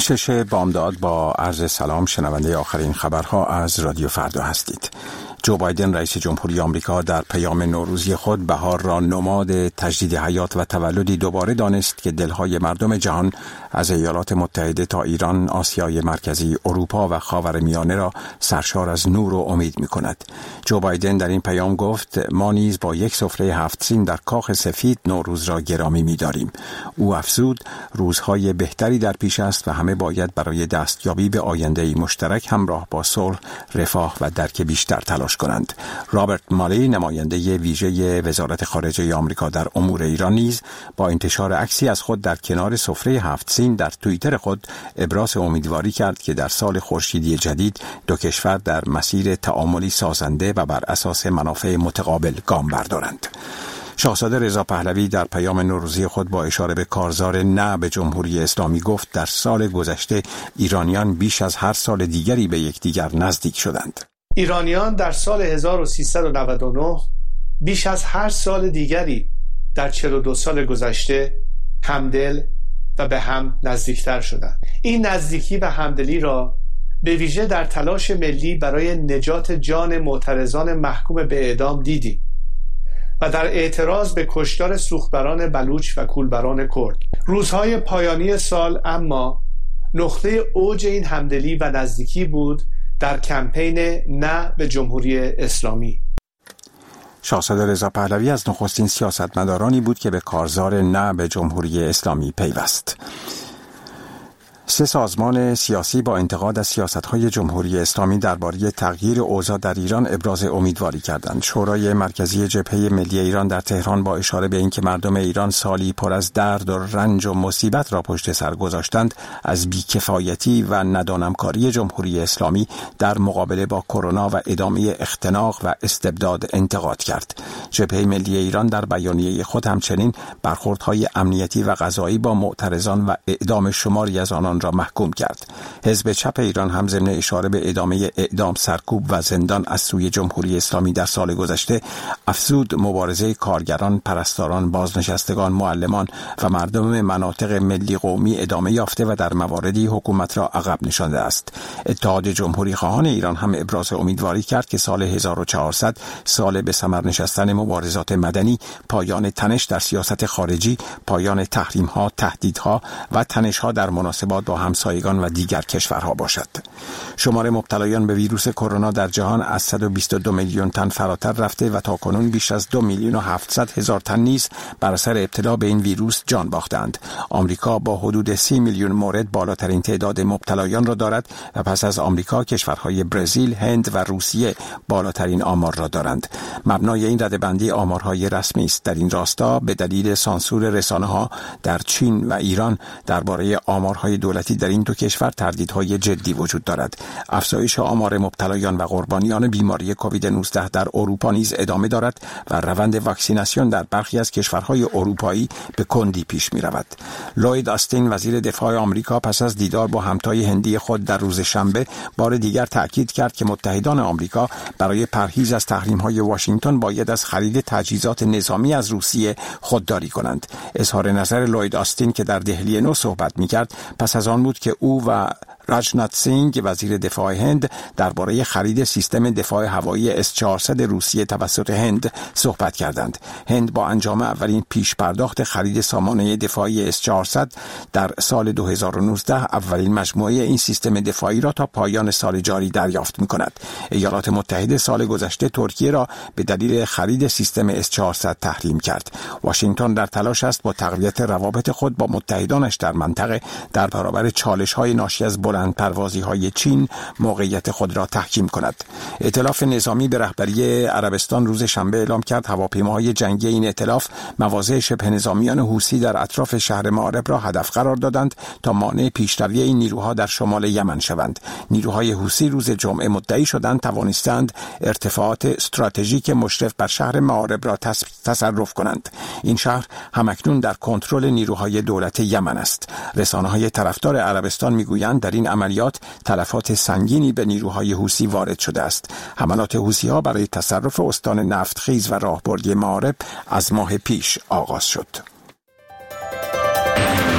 6 بامداد با عرض سلام. شنونده آخرین خبرها از رادیو فردا هستید. جو بایدن رئیس جمهوری آمریکا در پیام نوروزی خود بهار را نماد تجدید حیات و تولدی دوباره دانست که دلهای مردم جهان از ایالات متحده تا ایران، آسیای مرکزی، اروپا و خاورمیانه را سرشار از نور و امید می‌کند. جو بایدن در این پیام گفت ما نیز با یک سفره 7 سین در کاخ سفید نوروز را گرامی می‌داریم. او افزود روزهای بهتری در پیش است و همه باید برای دستیابی به آینده‌ای مشترک همراه با صلح، رفاه و درک بیشتر تلاش کنند. رابرت مالی، نماینده ویژه وزارت خارجه آمریکا در امور ایران، نیز با انتشار عکسی از خود در کنار سفره 7 سین در توییتر خود ابراز امیدواری کرد که در سال خورشیدی جدید دو کشور در مسیر تعاملی سازنده و بر اساس منافع متقابل گام بردارند. شاهزاده رضا پهلوی در پیام نوروزی خود با اشاره به کارزار نه به جمهوری اسلامی گفت در سال گذشته ایرانیان بیش از هر سال دیگری به یکدیگر نزدیک شدند. ایرانیان در سال 1399 بیش از هر سال دیگری در 42 سال گذشته همدل و به هم نزدیکتر شدند. این نزدیکی و همدلی را به ویژه در تلاش ملی برای نجات جان معترضان محکوم به اعدام دیدیم و در اعتراض به کشتار سوختبران بلوچ و کولبران کرد. روزهای پایانی سال اما نقطه اوج این همدلی و نزدیکی بود در کمپین نه به جمهوری اسلامی. شاهزاده رضا پهلوی از نخستین سیاستمدارانی بود که به کارزار نه به جمهوری اسلامی پیوست. 3 سازمان سیاسی با انتقاد از سیاست‌های جمهوری اسلامی درباره تغییر اوضاع در ایران ابراز امیدواری کردند. شورای مرکزی جبهه ملی ایران در تهران با اشاره به اینکه مردم ایران سالی پر از درد و رنج و مصیبت را پشت سر گذاشتند، از بی‌کفایتی و ندانمکاری جمهوری اسلامی در مقابله با کرونا و ادامه اختناق و استبداد انتقاد کرد. جبهه ملی ایران در بیانیه خود همچنین برخوردهای امنیتی و قضایی با معترضان و اعدام شماری از آنان را محکوم کرد. حزب چپ ایران هم ضمن اشاره به ادامه اعدام، سرکوب و زندان از سوی جمهوری اسلامی در سال گذشته افزود مبارزه کارگران، پرستاران، بازنشستگان، معلمان و مردم مناطق ملی قومی ادامه یافته و در مواردی حکومت را عقب نشانده است. اتحاد جمهوری خواهان ایران هم ابراز امیدواری کرد که سال 1400 سال به ثمر نشستن مبارزات مدنی، پایان تنش در سیاست خارجی، پایان تحریم‌ها، تهدیدها و تنش‌ها در مناسبات با همسایگان و دیگر کشورها باشد. شمار مبتلایان به ویروس کرونا در جهان از 122 میلیون تن فراتر رفته و تاکنون بیش از 2 میلیون و 700 هزار تن نیز بر اثر ابتلا به این ویروس جان باختند. آمریکا با حدود 30 میلیون مورد بالاترین تعداد مبتلایان را دارد و پس از آمریکا کشورهای برزیل، هند و روسیه بالاترین آمار را دارند. مبنای این رده‌بندی آمارهای رسمی است. در این راستا به دلیل سانسور رسانه‌ها در چین و ایران درباره آمارهای دولتی در این دو کشور تردیدهای جدی وجود دارد. افزایش آمار مبتلایان و قربانیان بیماری کووید 19 در اروپا نیز ادامه دارد و روند واکسیناسیون در برخی از کشورهای اروپایی به کندی پیش می رود. لوید آستین، وزیر دفاع آمریکا، پس از دیدار با همتای هندی خود در روز شنبه بار دیگر تاکید کرد که متحدان آمریکا برای پرهیز از تحریم‌های واشنگتن باید از خرید تجهیزات نظامی از روسیه خودداری کنند. اظهار نظر لوید آستین که در دهلی نو صحبت می‌کرد پس از آن بود که او و راجنات سینگ، وزیر دفاع هند، درباره خرید سیستم دفاع هوایی S-400 روسیه توسط هند صحبت کردند. هند با انجام اولین پیش پرداخت خرید سامانه دفاعی S-400 در سال 2019 اولین مجموعه این سیستم دفاعی را تا پایان سال جاری دریافت می‌کند. ایالات متحده سال گذشته ترکیه را به دلیل خرید سیستم S-400 تحریم کرد. واشنگتن در تلاش است با تقویت روابط خود با متحدانش در منطقه در برابر چالش‌های ناشی از بلند پروازی‌های چین موقعیت خود را تحکیم کند. ائتلاف نظامی به رهبری عربستان روز شنبه اعلام کرد هواپیماهای جنگی این ائتلاف مواضع شبه نظامیان حوثی در اطراف شهر مأرب را هدف قرار دادند تا مانع پیشروی این نیروها در شمال یمن شوند. نیروهای حوثی روز جمعه مدعی شدند توانستند ارتفاعات استراتژیک مشرف بر شهر مأرب را تصرف کنند. این شهر همکنون در کنترل نیروهای دولت یمن است. رسانه‌های طرفدار عربستان میگویند در این عملیات تلفات سنگینی به نیروهای حوثی وارد شده است. حملات حوثی‌ها برای تصرف استان نفتخیز و راهبردی مأرب از ماه پیش آغاز شد.